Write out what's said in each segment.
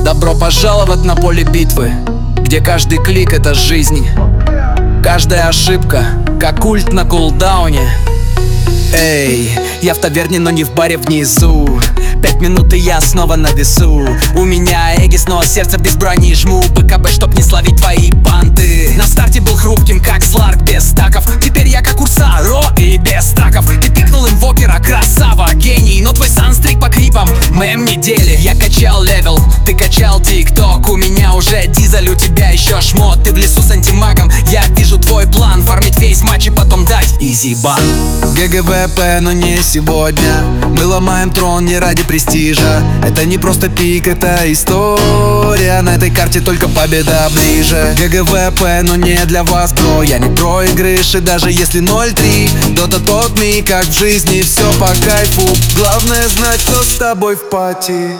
Добро пожаловать на поле битвы, где каждый клик — это жизнь, каждая ошибка — как культ на кулдауне. Эй, я в таверне, но не в баре внизу. 5 минут и я снова на весу. У меня эгис, но сердце без брони. Жму БКБ, чтоб не словить твои банты. На старте был хрупким, как Сларк без стаков. Теперь я как Урсаро и без стаков. Ты пикнул инвокера, красава, гений. Но твой санстрик по крипам мэм недели. Я качал левел, ты качал тикток. У меня уже дизель, у тебя еще шмот. Ты в лесу с антимагом, я вижу твой план. Фармить весь матч и потом дать изи бан. ГГВП, но не сегодня. Мы ломаем трон не ради престижа. Это не просто пик, это история. На этой карте только победа ближе. ГГВП, но не для вас, бро. Я не проигрыш, и даже если 0-3 Дота тот ми, как в жизни, все по кайфу. Главное знать, кто с тобой в пати.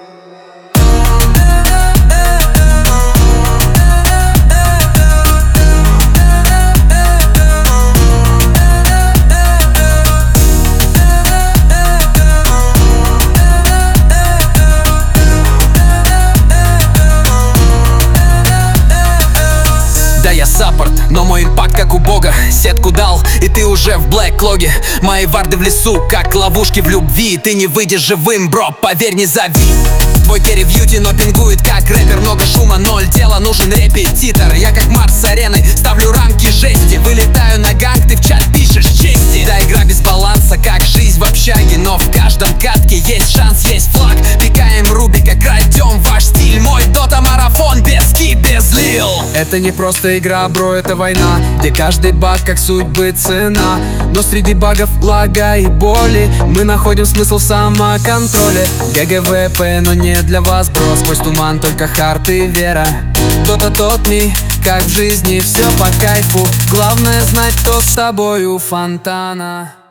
Да, я саппорт, но мой импакт как у бога. Сетку дал, и ты уже в блэклоге. Мои варды в лесу, как ловушки в любви. Ты не выйдешь живым, бро, поверь, не зови. Твой керри в юте, но пингует как рэпер. Много шума, 0 тела, нужен репетитор. Я как Марс с арены, ставлю рамки жести. Вылетаю на ганг, ты в чат пишешь чести. Да, игра без баланса, как жизнь в общаге. Но в каждом катке есть шанс, есть флаг. Пикаем Рубика, крадем ваш стиль. Мой дота-марафон без ки, без лил. Это не просто игра, бро, это война, где каждый баг как судьбы цена. Но среди багов, лага и боли мы находим смысл в самоконтроле. ГГВП, но не для вас, бро. Сквозь туман только хард и вера. Дота тот ми, как в жизни, все по кайфу. Главное знать, кто с тобой у фонтана.